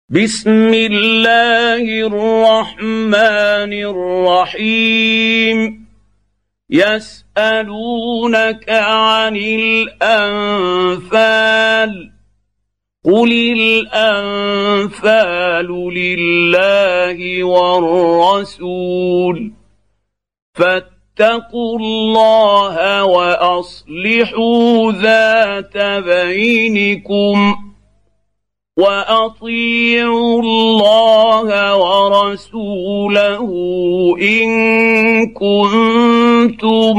بسم الله الرحمن الرحيم. يسألونك عن الأنفال قل الأنفال لله والرسول فاتقوا الله وأصلحوا ذات بينكم وأطيعوا الله ورسوله إن كنتم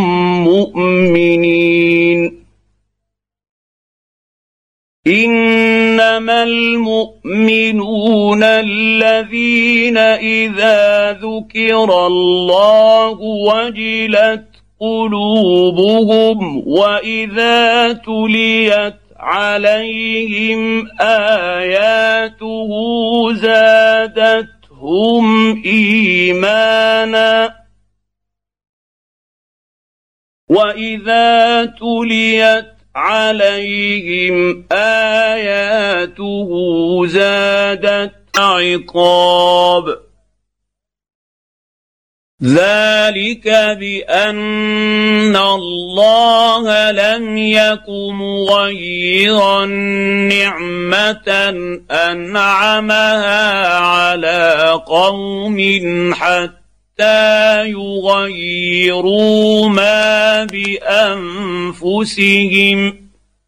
مؤمنين. إنما المؤمنون الذين إذا ذكر الله وجلت قلوبهم وإذا تليت عليهم آياته زادتهم إيمانا وإذا تليت عليهم آياته زادت عقاب. ذلك بأن الله لم يك مغيرا نعمة أنعمها على قوم حتى يغيروا ما بأنفسهم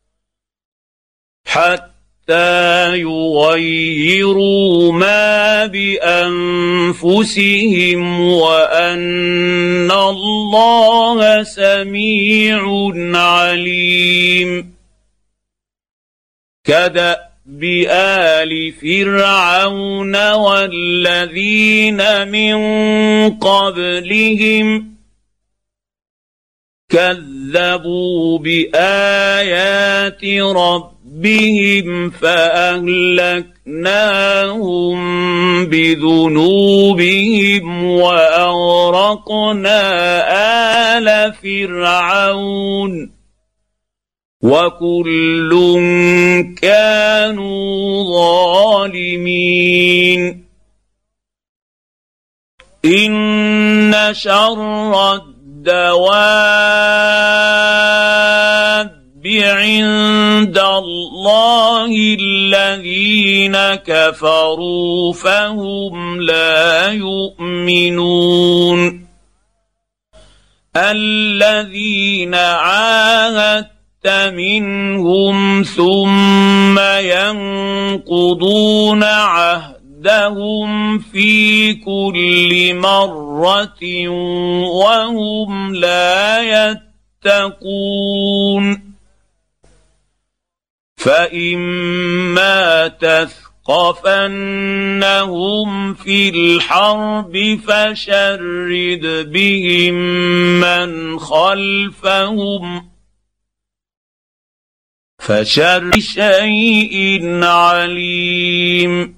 وأن الله سميع عليم. كدأب آل فرعون والذين من قبلهم كذبوا بآيات ربهم فأهلكناهم بذنوبهم وأغرقنا آل فرعون وكل كانوا ظالمين. إن شر الدواب عند الله الذين كفروا فهم لا يؤمنون. الذين عاهدت منهم ثم ينقضون عهدهم في كل مرة وهم لا يتقون. فإما تثقفنهم في الحرب فشرد بهم من خلفهم فشر شيء عليم.